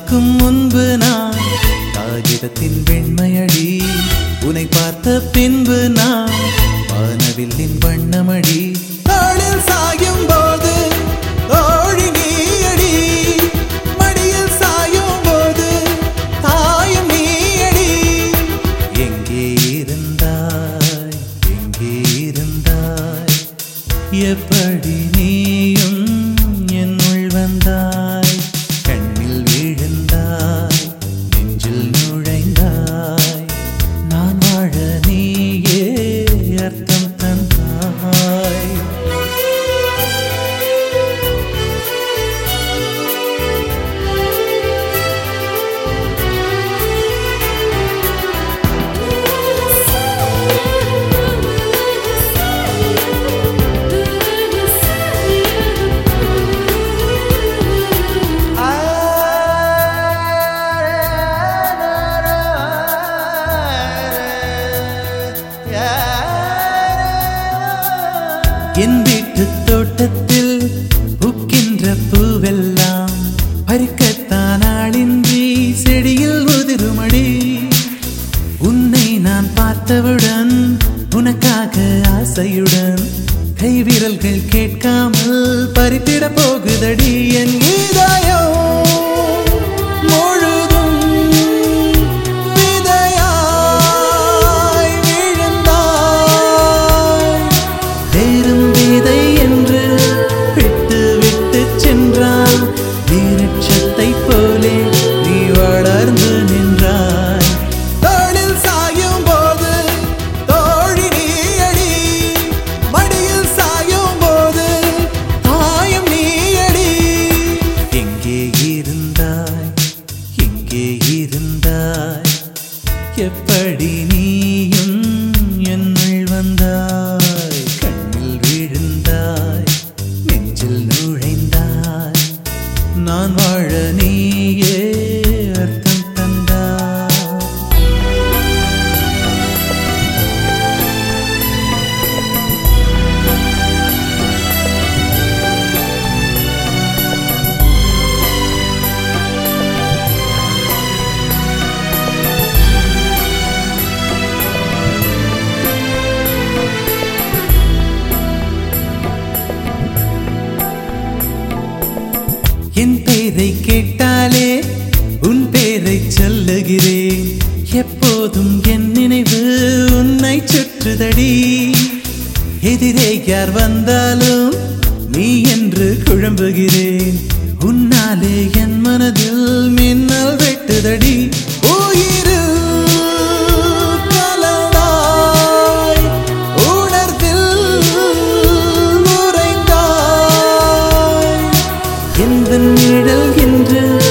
பார்க்கும் முன்பு நான் காகிதத்தின் வெண்மையடி, உன்னை பார்த்த பின்பு நான் வானவில்லின் வண்ணமடி. தோளில் சாயும் போது தோழி நீயடி, மடியில் சாயும் போது தாயும் நீயடி. எங்கே இருந்தாய், எங்கே இருந்தாய், எப்படி நீயும் என்னுள் வந்தாய். கண்ணில் விழுந்தாய், நெஞ்சில் நுழைந்தாய், நான் வாழ நீயே அர்த்தம் தந்தாய். என் வீட்டு தோட்டத்தில் பூக்கின்ற பூவெல்லாம் பறிக்கத்தான் ஆளின்றி செடியில் உதிருமடி. உன்னை நான் பார்த்தவுடன் உனக்காக ஆசையுடன் கைவிரல்கள் கேட்காமல் பறித்திட போகுதடி. என் இதயம் முழுதும் விதையாய் விழுந்தாய். வேறும் விதை என்று விட்டு விட்டு சென்றாய், வீரட்சத்தை போலே நீ வளர்ந்து நின்றாய். தோளில் சாயும் போது தோழி நீயடி, மடியில் சாயும் போது தாயும் நீயடி. எங்கே இருந்தாய், எங்கே இருந்தாய், எப்படி நீயும் என்னுள் வந்தாய். கண்ணில் விழுந்தாய், நெஞ்சில் நுழைந்தாய், நான் வாழ நீயே அர்த்தம் தந்தாய். என் பேரை கேட்டாலே உன் பேரை சொல்லுகிறேன். எப்போதும் என் நினைவு உன்னை சுற்றுதடி. எதிரே யார் வந்தாலும் நீ என்று குழம்புகிறேன். உன்னாலே என் மனதில் மின்னல் வெட்டுதடி. உயிரில் கலந்தாய், உணர்வில் உறைந்தாய், எந்த நிழல் என்று